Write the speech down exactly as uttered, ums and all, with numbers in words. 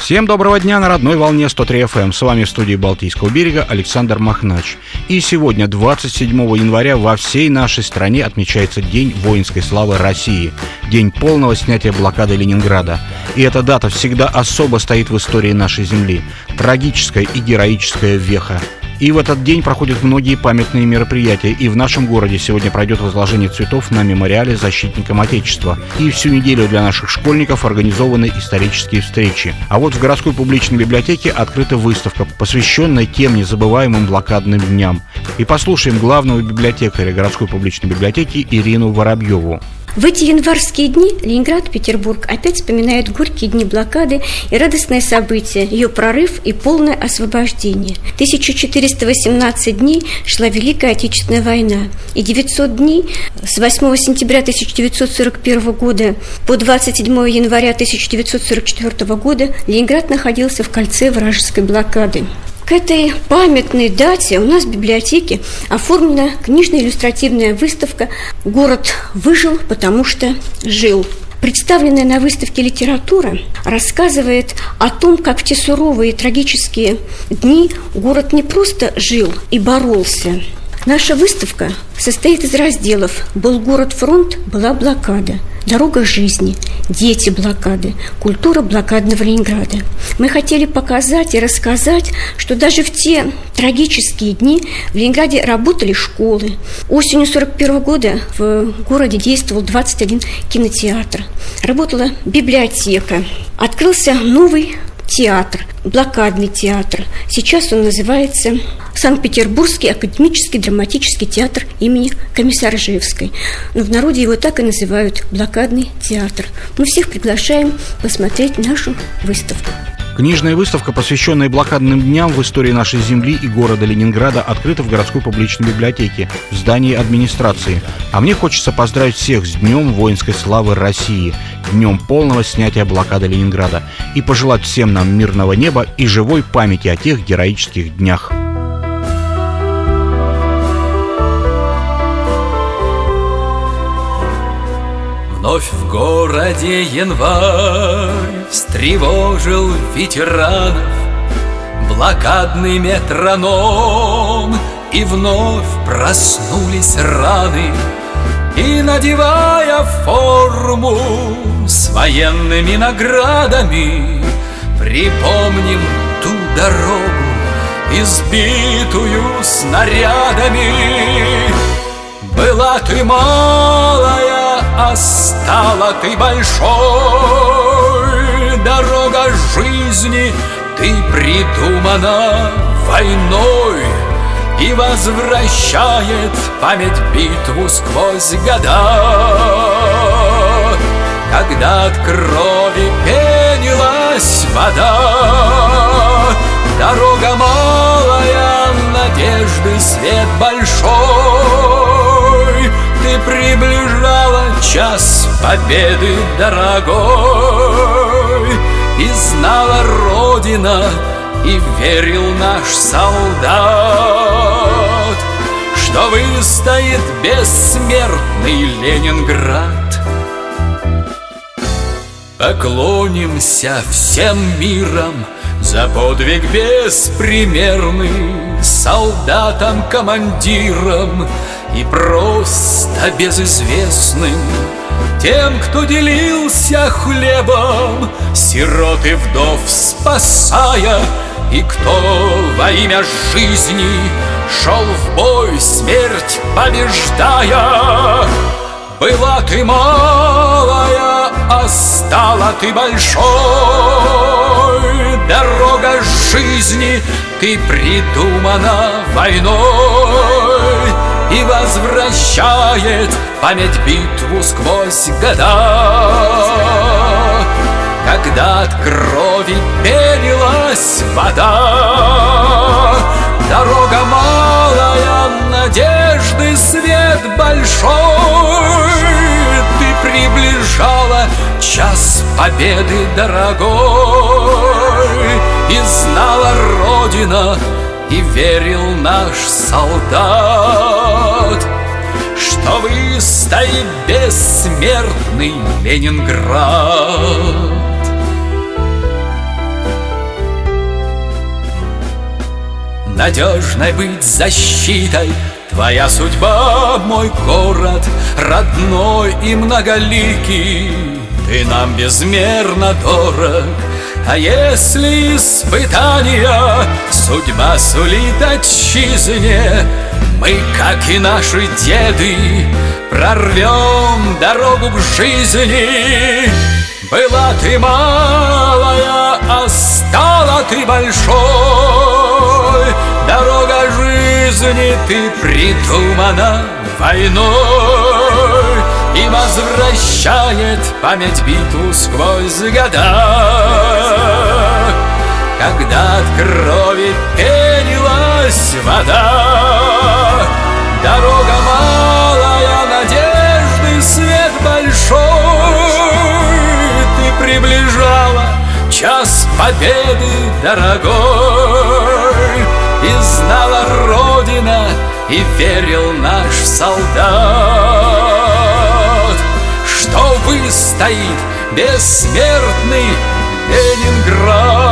Всем доброго дня на родной волне сто три эф эм. С вами в студии Балтийского берега Александр Махнач. И сегодня, двадцать седьмого января, во всей нашей стране отмечается День воинской славы России. День полного снятия блокады Ленинграда. И эта дата всегда особо стоит в истории нашей земли. Трагическая и героическая веха. И в этот день проходят многие памятные мероприятия. И в нашем городе сегодня пройдет возложение цветов на мемориале защитникам Отечества. И всю неделю для наших школьников организованы исторические встречи. А вот в городской публичной библиотеке открыта выставка, посвященная тем незабываемым блокадным дням. И послушаем главного библиотекаря городской публичной библиотеки Ирину Воробьеву. В эти январские дни Ленинград, Петербург опять вспоминают горькие дни блокады и радостное событие, ее прорыв и полное освобождение. тысяча четыреста восемнадцать дней шла Великая Отечественная война, и девятьсот дней с восьмого сентября тысяча девятьсот сорок первого года по двадцать седьмого января тысяча девятьсот сорок четвёртого года Ленинград находился в кольце вражеской блокады. К этой памятной дате у нас в библиотеке оформлена книжно-иллюстративная выставка «Город выжил, потому что жил». Представленная на выставке литература рассказывает о том, как в те суровые и трагические дни город не просто жил и боролся. Наша выставка состоит из разделов «Был город-фронт, была блокада», «Дорога жизни», «Дети блокады», «Культура блокадного Ленинграда». Мы хотели показать и рассказать, что даже в те трагические дни в Ленинграде работали школы. Осенью сорок первого года в городе действовал двадцать один кинотеатр. Работала библиотека. Открылся новый театр, блокадный театр. Сейчас он называется Санкт-Петербургский академический драматический театр имени Комиссаржевской. Но в народе его так и называют блокадный театр. Мы всех приглашаем посмотреть нашу выставку. Книжная выставка, посвященная блокадным дням в истории нашей земли и города Ленинграда, открыта в городской публичной библиотеке в здании администрации. А мне хочется поздравить всех с Днем воинской славы России, Днем полного снятия блокады Ленинграда, и пожелать всем нам мирного неба и живой памяти о тех героических днях. Вновь в городе январь встревожил ветеранов блокадный метроном, и вновь проснулись раны. И, надевая форму с военными наградами, припомним ту дорогу, избитую снарядами. Была ты малая, а стала ты большой. Дорога жизни, ты придумана войной и возвращает память битву сквозь года. Когда от крови пенилась вода, дорога малая, надежды свет большой, ты приближала час победы дорогой. И знала Родина, и верил наш солдат, что выстоит бессмертный Ленинград. Поклонимся всем миром за подвиг беспримерный, солдатам, командирам и просто безызвестным, тем, кто делился хлебом, сирот и вдов спасая, и кто во имя жизни шел в бой, смерть побеждая. Была ты малая, а стала ты большой. Дорога жизни, ты придумана войной и возвращает память битву сквозь года. Когда от крови пенилась вода, дорога малая, надежды свет большой, ты приближала час победы дорогой. И знала Родина, и верил наш солдат, что выстоит бессмертный Ленинград. надежной быть защитой. Твоя судьба, мой город, родной и многоликий, ты нам безмерно дорог. А если испытания судьба сулит отчизне, мы, как и наши деды, прорвем дорогу к жизни. Была ты малая, а стала ты большой. Дорога жизни ты придумана войной и возвращает память битву сквозь года, когда от крови пенилась вода. Дорога малая, надежды свет большой, ты приближала час победы дорогой. И знала Родина, и верил наш солдат, что выстоит бессмертный Ленинград.